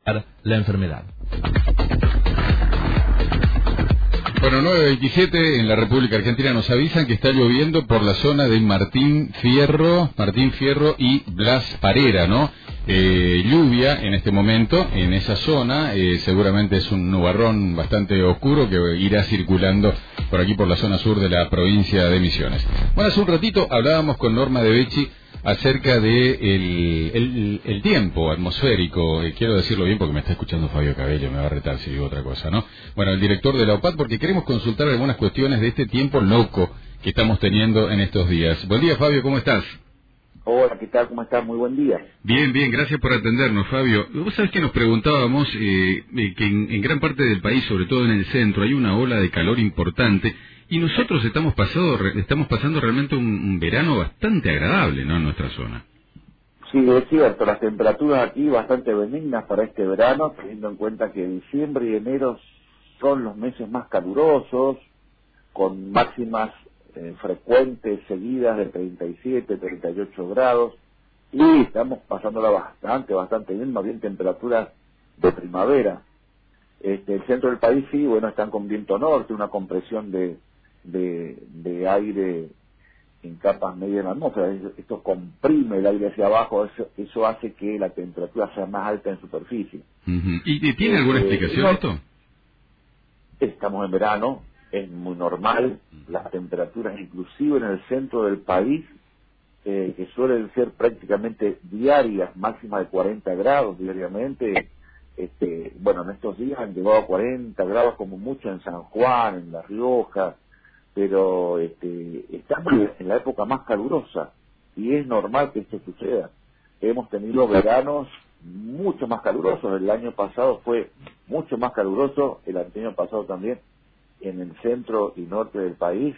la enfermedad. Bueno, 9:27 en la República Argentina nos avisan que está lloviendo por la zona de Martín Fierro y Blas Parera, ¿no? Lluvia en este momento en esa zona, seguramente es un nubarrón bastante oscuro que irá circulando por aquí por la zona sur de la provincia de Misiones. Bueno, hace un ratito hablábamos con Norma De Becci acerca de el tiempo atmosférico, quiero decirlo bien porque me está escuchando Fabio Cabello, me va a retar si digo otra cosa, ¿no? Bueno, el director de la OPAT, porque queremos consultar algunas cuestiones de este tiempo loco que estamos teniendo en estos días. Buen día, Fabio, ¿cómo estás? Hola, ¿qué tal? ¿Cómo estás? Muy buen día. Bien, bien, gracias por atendernos, Fabio. Vos sabés que nos preguntábamos que en gran parte del país, sobre todo en el centro, hay una ola de calor importante y nosotros estamos pasando realmente un verano bastante agradable, ¿no?, en nuestra zona. Sí, es cierto, las temperaturas aquí bastante benignas para este verano, teniendo en cuenta que diciembre y enero son los meses más calurosos, con máximas frecuentes, seguidas de 37, 38 grados, y estamos pasándola bastante bien, más bien temperaturas de primavera. El centro del país sí, bueno, están con viento norte, una compresión de aire en capas medias de la atmósfera. Esto comprime el aire hacia abajo, eso hace que la temperatura sea más alta en superficie. Uh-huh. ¿Y tiene alguna explicación esto? Estamos en verano, es muy normal, las temperaturas inclusive en el centro del país, que suelen ser prácticamente diarias, máximas de 40 grados diariamente, bueno, en estos días han llegado a 40 grados como mucho en San Juan, en La Rioja, pero estamos en la época más calurosa y es normal que esto suceda. Hemos tenido veranos mucho más calurosos, el año pasado fue mucho más caluroso, el año pasado también en el centro y norte del país,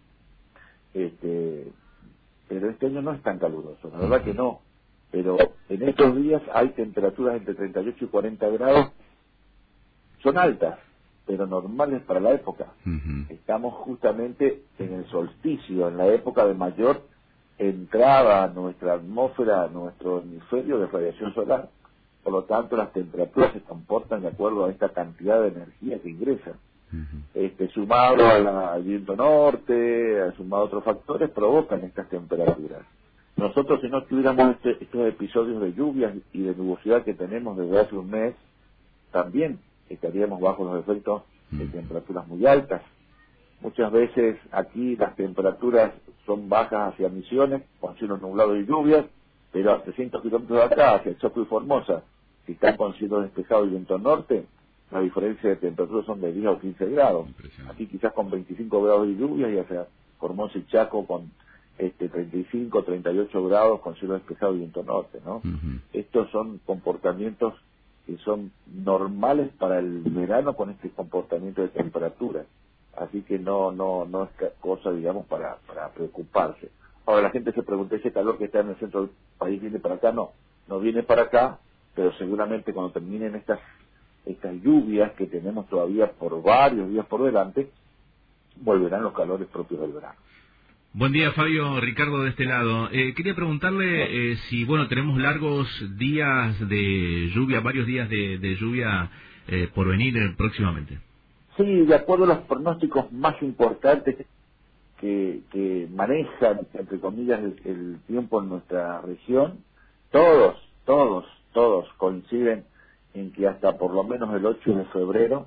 pero este año no es tan caluroso, la verdad que no, pero en estos días hay temperaturas entre 38 y 40 grados, son altas, pero normales para la época. Uh-huh. Estamos justamente en el solsticio, en la época de mayor entrada a nuestra atmósfera, a nuestro hemisferio de radiación solar. Por lo tanto, las temperaturas se comportan de acuerdo a esta cantidad de energía que ingresa. Uh-huh. Sumado al viento norte, sumado a otros factores, provocan estas temperaturas. Nosotros, si no tuviéramos estos episodios de lluvias y de nubosidad que tenemos desde hace un mes, también estaríamos bajo los efectos de temperaturas muy altas. Muchas veces aquí las temperaturas son bajas hacia Misiones, con cielos nublados y lluvias, pero a 300 kilómetros de acá, hacia Choco y Formosa, si están con cielo despejado y viento norte, la diferencia de temperatura son de 10 o 15 grados. Aquí quizás con 25 grados de lluvia y hacia Formosa y Chaco con 35, 38 grados con cielo despejado y viento norte, ¿no? Uh-huh. Estos son comportamientos que son normales para el verano con este comportamiento de temperatura. Así que no es cosa, digamos, para preocuparse. Ahora la gente se pregunta, ¿ese calor que está en el centro del país viene para acá? No viene para acá, pero seguramente cuando terminen estas lluvias que tenemos todavía por varios días por delante, volverán los calores propios del verano. Buen día, Fabio. Ricardo de este lado. Quería preguntarle si, bueno, tenemos largos días de lluvia, varios días de lluvia por venir próximamente. Sí, de acuerdo a los pronósticos más importantes que manejan, entre comillas, el tiempo en nuestra región, todos coinciden en que hasta por lo menos el 8 de febrero,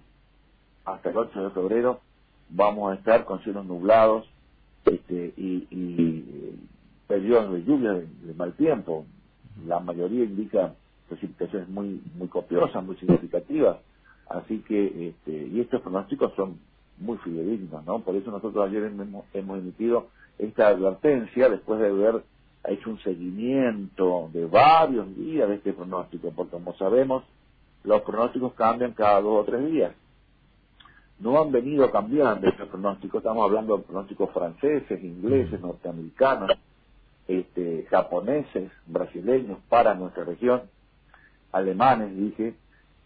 vamos a estar con cielos nublados, y periodos de lluvia de mal tiempo. La mayoría indica precipitaciones muy copiosas, muy significativas, así que y estos pronósticos son muy fidedignos, ¿no? Por eso nosotros ayer hemos emitido esta advertencia después de haber hecho un seguimiento de varios días de este pronóstico, porque como sabemos los pronósticos cambian cada 2 o 3 días. No han venido cambiando estos pronósticos, estamos hablando de pronósticos franceses, ingleses, norteamericanos, japoneses, brasileños para nuestra región, alemanes, dije,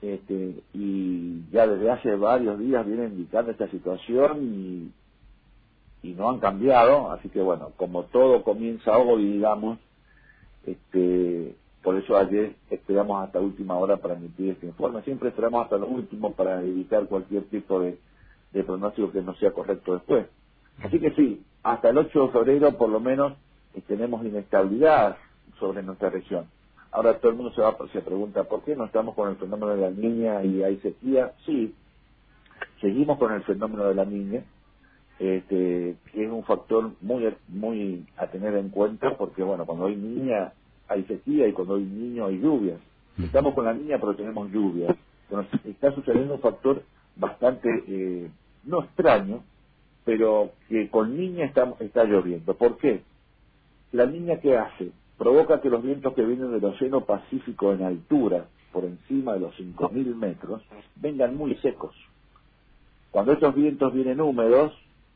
y ya desde hace varios días vienen indicando esta situación y no han cambiado, así que bueno, como todo comienza hoy, digamos, por eso ayer esperamos hasta última hora para emitir este informe. Siempre esperamos hasta lo último para evitar cualquier tipo de pronóstico que no sea correcto después. Así que sí, hasta el 8 de febrero por lo menos tenemos inestabilidad sobre nuestra región. Ahora todo el mundo se pregunta, ¿por qué no estamos con el fenómeno de la Niña y hay sequía? Sí, seguimos con el fenómeno de la Niña, que es un factor muy a tener en cuenta, porque bueno, cuando hay niña hay sequía y cuando hay niño hay lluvias. Estamos con la Niña pero tenemos lluvias. Bueno, está sucediendo un factor bastante, no extraño, pero que con Niña está lloviendo. ¿Por qué? La Niña, ¿qué hace? Provoca que los vientos que vienen del Océano Pacífico en altura, por encima de los 5.000 metros, vengan muy secos. Cuando estos vientos vienen húmedos,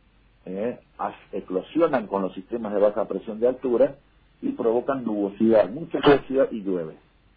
eclosionan con los sistemas de baja presión de altura y provocan nubosidad, mucha nubosidad y llueve.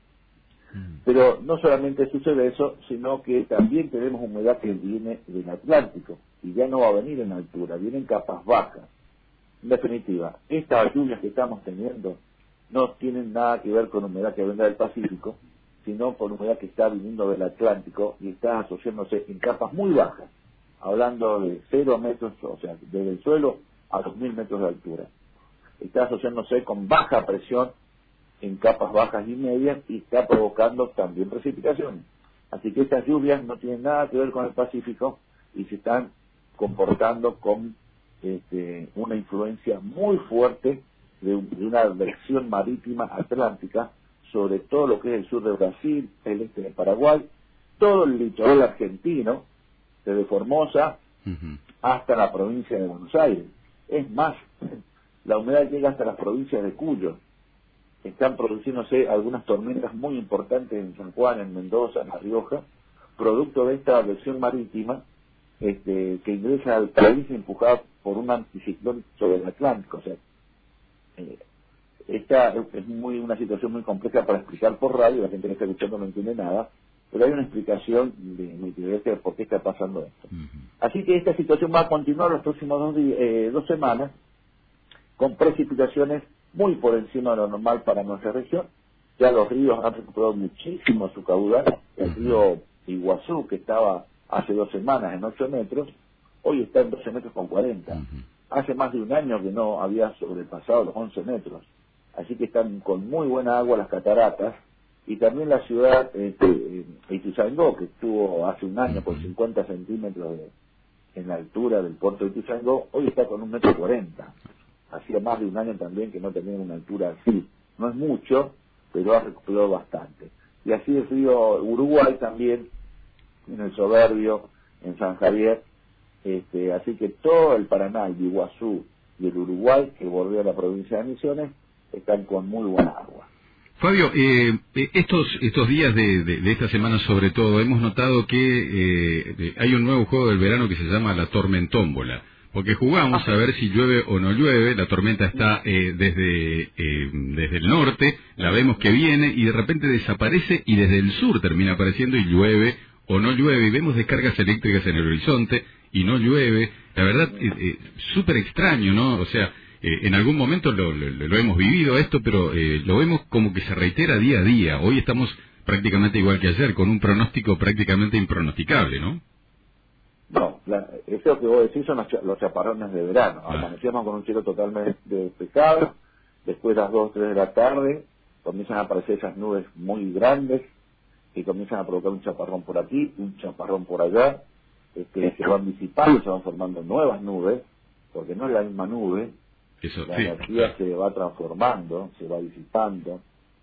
Pero no solamente sucede eso, sino que también tenemos humedad que viene del Atlántico y ya no va a venir en altura, viene en capas bajas. En definitiva, estas lluvias que estamos teniendo no tienen nada que ver con humedad que venga del Pacífico, sino con humedad que está viniendo del Atlántico y está asociándose en capas muy bajas, hablando de 0 metros, o sea, desde el suelo a 2.000 metros de altura. Está asociándose con baja presión en capas bajas y medias y está provocando también precipitaciones. Así que estas lluvias no tienen nada que ver con el Pacífico y se están comportando con una influencia muy fuerte de una adversión marítima atlántica sobre todo lo que es el sur de Brasil, el este de Paraguay, todo el litoral argentino, desde Formosa hasta la provincia de Buenos Aires. Es más, la humedad llega hasta las provincias de Cuyo. Están produciéndose algunas tormentas muy importantes en San Juan, en Mendoza, en La Rioja, producto de esta adversión marítima que ingresa al país empujada por un anticiclón sobre el Atlántico. O sea, esta es una situación muy compleja para explicar por radio, la gente que está escuchando no entiende nada, pero hay una explicación de por qué está pasando esto. Así que esta situación va a continuar los próximos 2 semanas, con precipitaciones muy por encima de lo normal para nuestra región. Ya los ríos han recuperado muchísimo su caudal. El río Iguazú, que estaba hace 2 semanas en 8 metros, hoy está en 12 metros con 40. Hace más de un año que no había sobrepasado los 11 metros. Así que están con muy buena agua las cataratas. Y también la ciudad Ituzaingó, que estuvo hace un año por 50 centímetros en la altura del puerto de Ituzaingó, hoy está con 1,40 m. Hacía más de un año también que no tenía una altura así. No es mucho, pero ha recuperado bastante. Y así el río Uruguay también, en el Soberbio, en San Javier. Así que todo el Paraná, el Iguazú y el Uruguay, que bordea la provincia de Misiones, están con muy buena agua. Fabio, estos días de esta semana sobre todo, hemos notado que hay un nuevo juego del verano que se llama la tormentómbola, porque jugamos a ver si llueve o no llueve. La tormenta está desde el norte, la vemos que viene y de repente desaparece y desde el sur termina apareciendo y llueve o no llueve, y vemos descargas eléctricas en el horizonte y no llueve. La verdad, súper extraño, ¿no? O sea, en algún momento lo hemos vivido esto, pero lo vemos como que se reitera día a día. Hoy estamos prácticamente igual que ayer, con un pronóstico prácticamente impronosticable, ¿no? No, eso que vos decís son los chaparrones de verano. Amanecíamos con un cielo totalmente despejado, después de las 2 o 3 de la tarde comienzan a aparecer esas nubes muy grandes que comienzan a provocar un chaparrón por aquí, un chaparrón por allá, se van disipando, se van formando nuevas nubes, porque no es la misma nube. La energía se va transformando, se va disipando,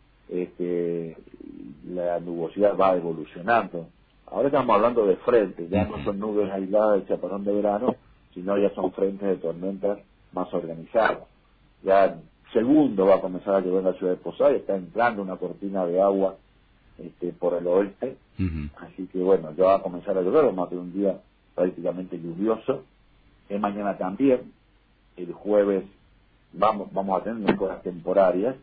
la nubosidad va evolucionando. Ahora estamos hablando de frentes, ya no son nubes aisladas del chaparrón de verano, sino ya son frentes de tormentas más organizadas. Ya en segundo va a comenzar a llover en la ciudad de Posadas, está entrando una cortina de agua por el oeste, así que bueno, ya va a comenzar a llover, vamos a tener un día prácticamente lluvioso. Mañana también, el jueves vamos a tener mejoras temporarias,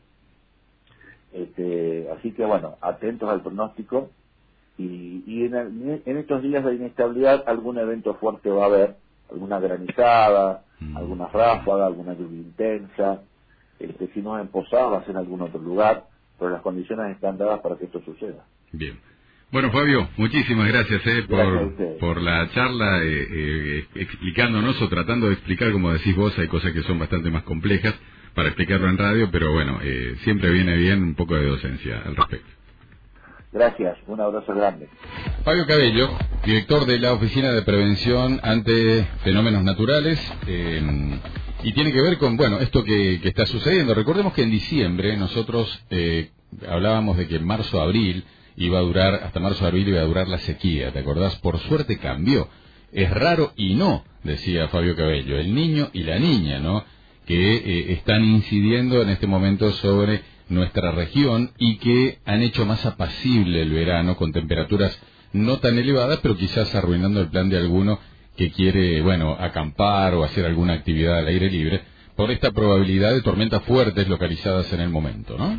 así que bueno, atentos al pronóstico, y en estos días de inestabilidad algún evento fuerte va a haber, alguna granizada, alguna ráfaga, alguna lluvia intensa. Si no es en Posadas va a ser en algún otro lugar, pero las condiciones están dadas para que esto suceda. Bien. Bueno, Fabio, muchísimas gracias, Gracias por la charla, explicándonos o tratando de explicar, como decís vos, hay cosas que son bastante más complejas para explicarlo en radio, pero bueno, siempre viene bien un poco de docencia al respecto. Gracias, un abrazo grande. Fabio Cabello, director de la Oficina de Prevención ante Fenómenos Naturales, y tiene que ver con, bueno, esto que está sucediendo. Recordemos que en diciembre nosotros hablábamos de que en marzo-abril hasta marzo-abril iba a durar la sequía, ¿te acordás? Por suerte cambió. Es raro y no, decía Fabio Cabello, el niño y la niña, ¿no? Que están incidiendo en este momento sobre nuestra región y que han hecho más apacible el verano con temperaturas no tan elevadas, pero quizás arruinando el plan de alguno que quiere, bueno, acampar o hacer alguna actividad al aire libre por esta probabilidad de tormentas fuertes localizadas en el momento, ¿no?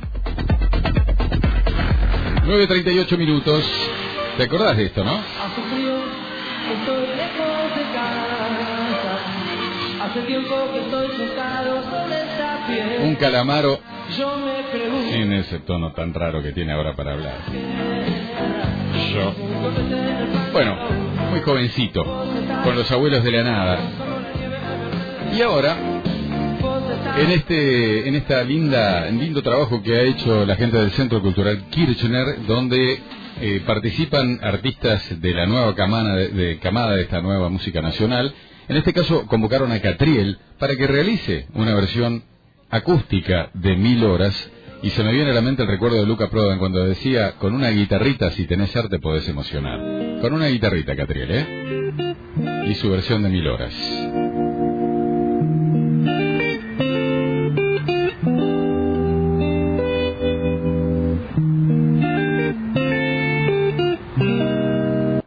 9:38 minutos. ¿Te acordás de esto, no? Hace frío, estoy lejos de casa. Hace tiempo que estoy sentado sobre esta piel. Un calamaro Yo me pregunto. sin ese tono tan raro que tiene ahora para hablar. Yo. Bueno, muy jovencito, con los abuelos de la nada. Y ahora, en esta lindo trabajo que ha hecho la gente del Centro Cultural Kirchner, donde participan artistas de la nueva camada de esta nueva música nacional. En este caso convocaron a Catriel para que realice una versión acústica de 1000 horas, y se me viene a la mente el recuerdo de Luca Prodan cuando decía: con una guitarrita, si tenés arte, podés emocionar. Con una guitarrita, Catriel, y su versión de 1000 horas.